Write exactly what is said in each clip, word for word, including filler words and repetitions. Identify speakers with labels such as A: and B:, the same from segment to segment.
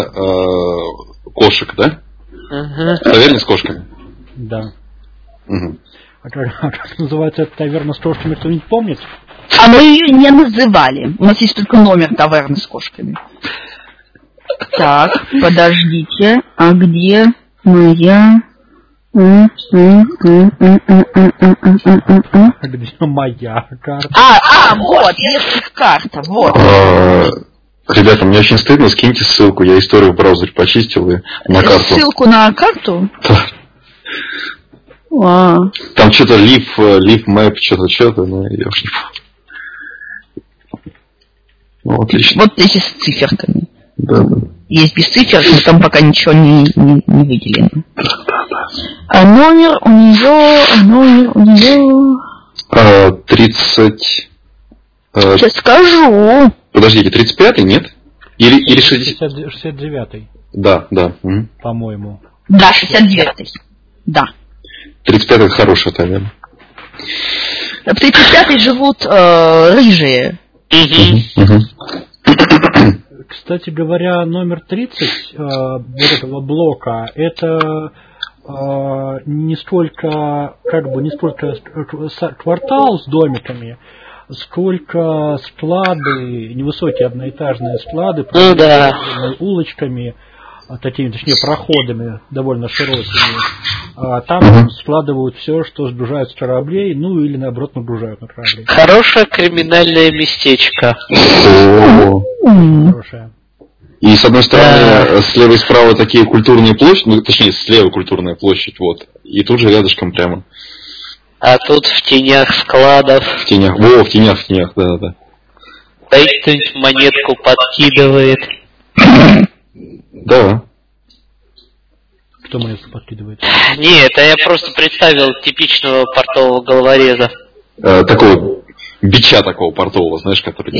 A: кошек, да?
B: Угу.
A: Таверна с кошками.
C: Да.
A: Угу.
C: А как, а как называется эта таверна с кошками, кто-нибудь помнит?
D: А мы ее не называли. У нас есть только номер таверны с кошками. Так, подождите. А где моя...
C: А где моя карта?
D: А, а, вот, есть их карта, вот.
A: Ребята, мне очень стыдно, скиньте ссылку. Я историю в браузере почистил и на карту.
D: Ссылку на карту?
A: А. Там что-то leaf, leaf map, что-то, что-то, но я уж не помню. Ну, отлично.
D: Вот эти с циферками.
A: Да, да.
D: Есть без цифер, но там пока ничего не, не, не выделено. А номер у нее, а номер у нее...
A: А, тридцать...
D: Сейчас скажу.
A: Подождите, тридцать пятый, нет? Или, или
C: шестьдесят... шестьдесят девятый.
A: Да, да. Угу.
C: По-моему.
D: Да, шестьдесят девятый. Да.
A: тридцать пятый это хорошая таверна.
D: В тридцать пятой живут э, рыжие.
A: Угу. Угу.
C: Кстати говоря, номер тридцать э, вот этого блока, это э, не столько, как бы, не столько квартал с домиками, сколько склады, невысокие одноэтажные склады,
B: ну, да.
C: улочками, такими, точнее, проходами довольно широкими. А там uh-huh. складывают все, что сгружают с кораблей, ну или наоборот нагружают на корабли.
B: Хорошее криминальное местечко.
C: Хорошее.
A: И с одной стороны, да. слева и справа такие культурные площади, ну точнее, слева культурная площадь, вот. И тут же рядышком прямо.
B: А тут в тенях складов.
A: В тенях. Во, в тенях, в тенях, да, да.
B: Стоит кто-нибудь монетку подкидывает.
A: Да.
C: Кто монетку подкидывает?
B: Нет, это я просто представил типичного портового головореза.
A: Э, такого бича такого портового, знаешь, который...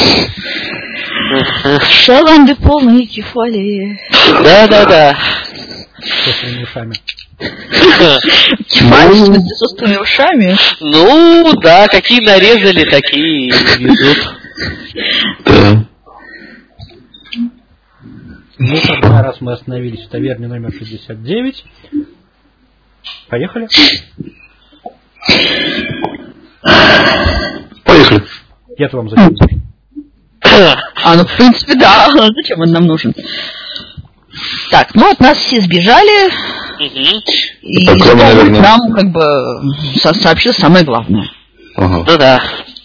D: Шаланды полные кефали.
B: Да-да-да.
C: С острыми ушами.
D: Кефали, в смысле, с острыми ушами?
B: Ну, да, какие нарезали, такие везут.
A: Да.
C: Ну, тогда, раз мы остановились в таверне номер шестьдесят девять, поехали?
A: Поехали.
C: Я-то вам зачем нужен?
D: А, ну, в принципе, да. Зачем он нам нужен? Так, ну, от нас все сбежали.
B: Угу.
D: И
A: так,
D: зато
A: наверное...
D: нам, как бы, со- сообщил самое главное.
A: Ага.
B: Ну, да.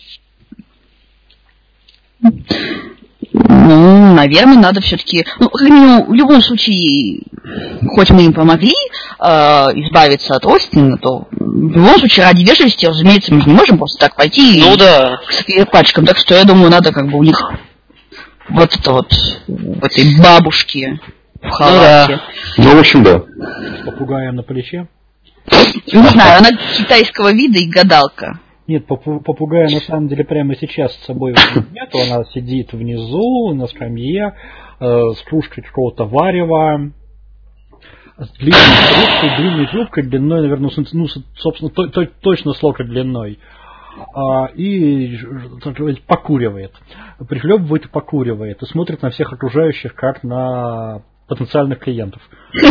D: Ну, наверное, надо все-таки... Ну, в любом случае, хоть мы им помогли э, избавиться от Остина, то в любом случае, ради вежливости, разумеется, мы же не можем просто так пойти
B: ну, да.
D: с пачком. Так что, я думаю, надо как бы у них вот это вот, в этой бабушке в халате.
A: Ну, да. Ну, в общем, да.
C: С попугаем на плече?
D: Не знаю, она китайского вида и гадалка.
C: Нет, попугая на самом деле прямо сейчас с собой нету. Она сидит внизу на скамье э, с кружкой какого-то варева, с длинной трубкой, длинной трубкой длиной, наверное, ну, собственно, то, то, точно с локоть длиной. А, и покуривает. Прихлебывает и покуривает. И смотрит на всех окружающих, как на потенциальных клиентов.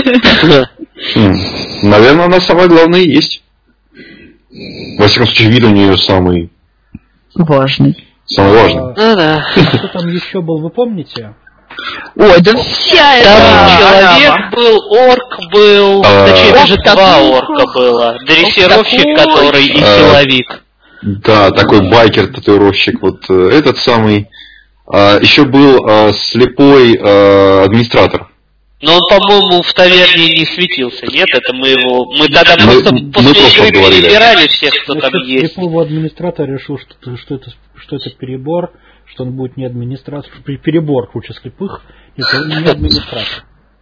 A: Наверное, она самое главное и есть. Во всяком случае, вид у нее самый
D: важный.
A: Самый важный.
B: Ну да.
C: Кто там еще был, вы помните?
D: Ой, да вся эта...
B: Там человек
D: арава.
B: был, орк был,
A: А...
B: точнее, даже
D: орк
B: два
D: такой.
B: орка было. Дрессировщик,
D: такой.
B: который и
A: А...
B: силовик.
A: Да, такой байкер, татуировщик, вот этот самый. А, еще был а, слепой а, администратор.
B: Но он, по-моему, в таверне не светился, нет? Это мы его... Мы тогда
A: Мы-
B: просто
A: мы
B: после
A: просто
B: игры
A: говорили.
B: перебирали всех, кто там
C: Насчет
B: есть.
C: слепого администратора решил, что, что, это, что это перебор, что он будет не администратор, пе- перебор куча слепых, и что он не администратор.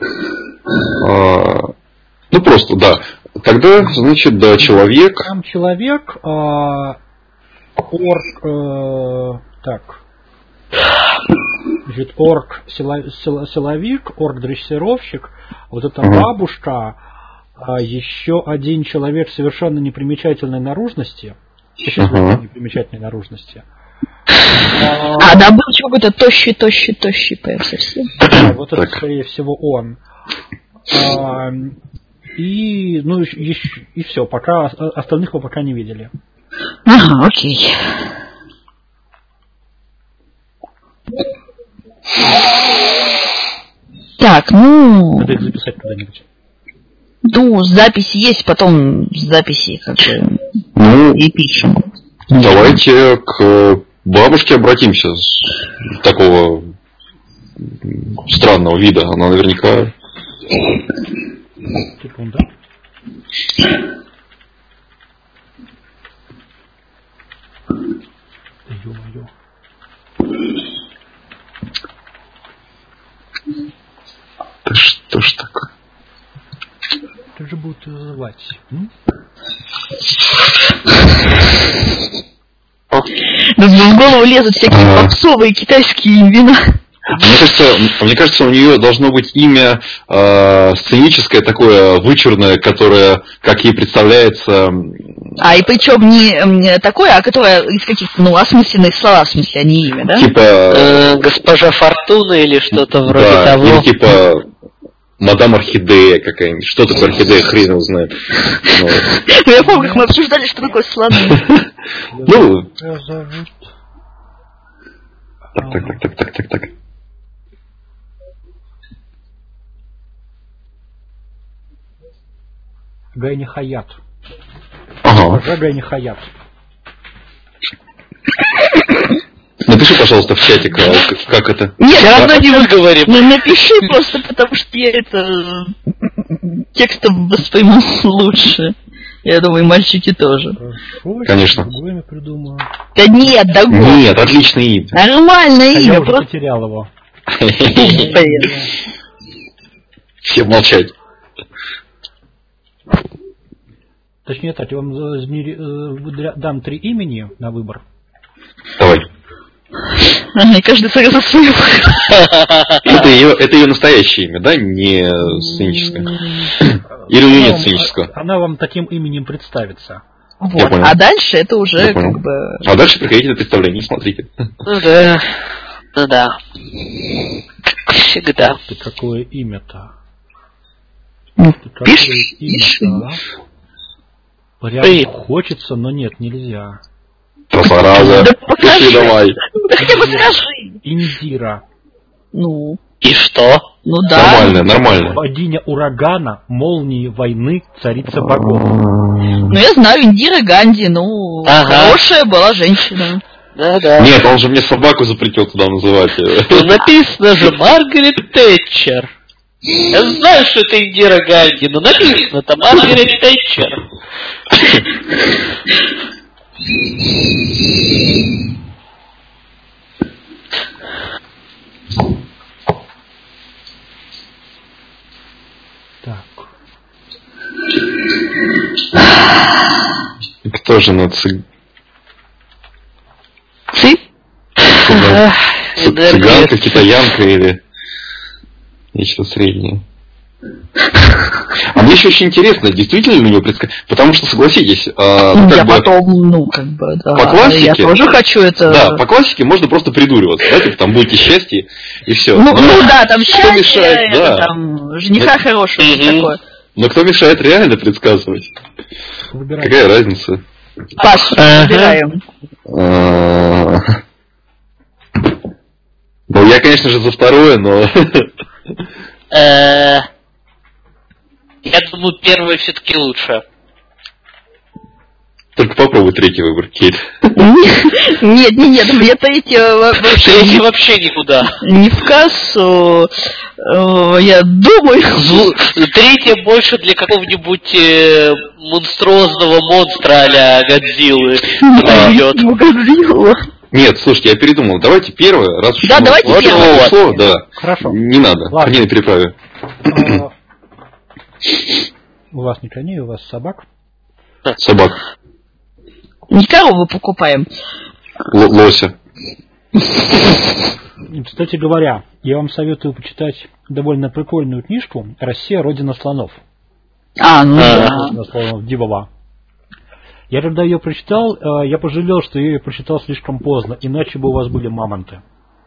A: А, ну просто, да. Тогда, значит, да, человек.
C: Там человек, а, орк, э, так, значит, орк сила- сила- силовик, орк дрессировщик, вот эта
A: Мгм.
C: бабушка, а, еще один человек совершенно непримечательной наружности, совершенно
A: Мгм.
C: непримечательной наружности,
D: А, да, был еще какой-то тощий, тощий, тощий совсем.
C: Да, вот это, скорее всего, он. А, и, ну, и, и все, пока остальных вы пока не видели.
D: Ага, окей. Так, ну...
C: Надо их записать куда-нибудь.
A: Ну,
D: записи есть, потом записи как бы
A: ну,
D: и пишем.
A: Давайте к бабушке обратимся с такого странного вида. Она наверняка...
C: Секунда. Ё-моё.
A: Да что ж такое?
C: Как же будут называть? М?
D: В голову лезут всякие
A: А.
D: попсовые китайские имена.
A: Мне кажется, мне кажется, у нее должно быть имя э, сценическое такое вычурное, которое, как ей представляется.
D: А и причем не такое, а которое из каких-то, ну, осмысленных слова, в смысле, а не имя, да?
A: Типа.
B: Э, госпожа Фортуна или что-то вроде
A: да,
B: того.
A: Или типа мадам Орхидея какая-нибудь. Что такое орхидея, хрен его знает.
D: Ну, я помню, как мы обсуждали, что такое слоны.
A: Ну.
C: Зовут...
A: Так, так, так, так, так, так, так.
C: Гайни Хаят.
A: Ага.
C: Гайни Хаят.
A: Напиши, пожалуйста, в чатик, как, как это.
D: Нет,
B: Все равно не выговорим.
D: Ну, напиши просто, потому что я это текстом восприму лучше. Я думаю, мальчики тоже.
C: Хорошо,
A: конечно.
C: другое имя придумаю.
D: Да нет, да год.
A: Нет, отличное имя.
D: Нормальное
C: А
D: имя,
C: я уже
D: просто...
C: потерял его.
A: Все молчать.
C: Точнее так, я вам э, дам три имени на выбор.
A: Давай.
D: Ага, и каждый сразу свой.
A: Это ее, это ее настоящее имя, да? Не сценическое. Или у нее нет сценического?
C: Она вам таким именем представится.
D: Вот.
A: понял.
D: А дальше это уже
A: Я понял.
D: как бы...
A: А дальше приходите на представление, смотрите.
B: Ну да. Ну да. Как всегда.
C: Ты какое имя-то?
D: Ну,
C: Ты какое
D: пиши.
C: имя-то, а? Прям
B: Эй.
C: хочется, но нет, нельзя.
A: Да, зараза.
D: Да покажи.
A: Пиши давай.
D: Ну, да хотя бы скажи.
C: Индира.
D: Ну,
B: И что?
D: ну да.
A: Нормально, нормально.
C: Богиня урагана, молнии, войны, царица богов.
D: Ну, я знаю, Индира Ганди, ну,
B: Ага.
D: хорошая была женщина.
B: Да-да.
A: Нет, он же мне собаку запретил туда называть.
B: Ну, написано же Маргарет Тэтчер. Я знаю, что это Индира Ганди, но написано это Маргарет Тэтчер.
C: Так.
A: Кто же на цыг...
D: Ты?
A: цыган- ц-
B: энергия.
A: цыганка, китаянка или нечто среднее? А мне еще очень интересно, действительно ли у нее предсказание? Потому что, согласитесь, а, ну, как
D: Я
A: бы,
D: потом, ну, как бы, да.
A: по классике-
D: Я тоже хочу это...
A: да, по классике можно просто придуриваться, да, типа там будете счастье и все.
D: Ну, ну да, там
A: что
D: счастье,
A: мешает,
D: это,
A: да.
D: там, жениха хорошего,
B: Мгм.
D: что такое.
A: Но кто мешает реально предсказывать?
C: Выбирайте.
A: Какая разница?
D: Паш,
B: Ага.
D: выбираем.
A: А, Ну, я, конечно же, за второе, но...
B: Э, Я думаю, первое все-таки лучше.
A: Только попробуй третий выбор, Кейт.
D: Нет, нет, нет, мне третье вообще
B: Третье
D: не-
B: вообще никуда.
D: не в кассу. Э, Я думаю...
B: Зл- Третье больше для какого-нибудь э, монструозного монстра а-ля Годзиллы подойдет.
D: Ну, Годзилла.
A: Нет, слушайте, я передумал. Давайте первое, раз уж
D: Да,
A: мы-
D: давайте
A: вот
B: первое.
A: пришло, да.
C: Хорошо.
A: Не надо,
C: Ладно.
A: коней на переправе.
C: А, У вас не коней, у вас собак.
A: Собак,
D: Не корову покупаем.
A: л- лося.
C: И, кстати говоря, я вам советую почитать довольно прикольную книжку «Россия. Родина слонов».
D: А, ну
B: А.
D: да.
C: Родина слонов Дибова. Я когда ее прочитал, э, я пожалел, что я ее прочитал слишком поздно, иначе бы у вас были мамонты.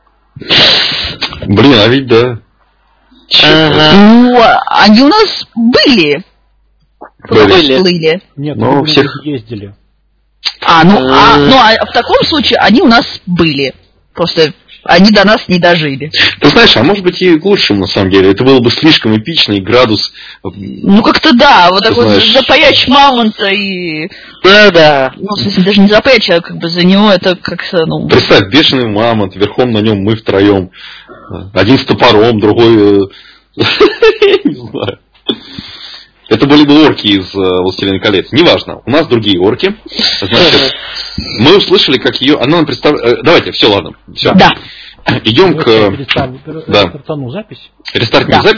A: Блин, а ведь да.
B: Ага.
D: Ну, они у нас были.
A: Были.
D: Плыли.
C: Нет,
A: Но
C: мы
A: всех-
C: ездили.
D: А, ну, а, ну, а в таком случае они у нас были. Просто они до нас не дожили.
A: Ты знаешь, а может быть и к лучшему, на самом деле. Это было бы слишком эпично, и градус...
D: Ну, как-то да, вот
A: Ты
D: такой
A: знаешь-
D: запаячь мамонта и...
B: Да-да.
D: Ну, в смысле, даже не запаячь, а как бы за него это как-то, ну...
A: Представь, бешеный мамонт, верхом на нем мы втроем. Один с топором, другой... э, Не знаю. Это были бы орки из э, «Властелина колец». Неважно, у нас другие орки. Значит, мы услышали, как ее... Она нам представляет... Давайте, все, ладно. Все.
D: Да.
A: Идем
C: Вот
A: к...
C: я перестав-
A: да.
C: стартану запись.
A: Рестартим
D: Да.
A: запись.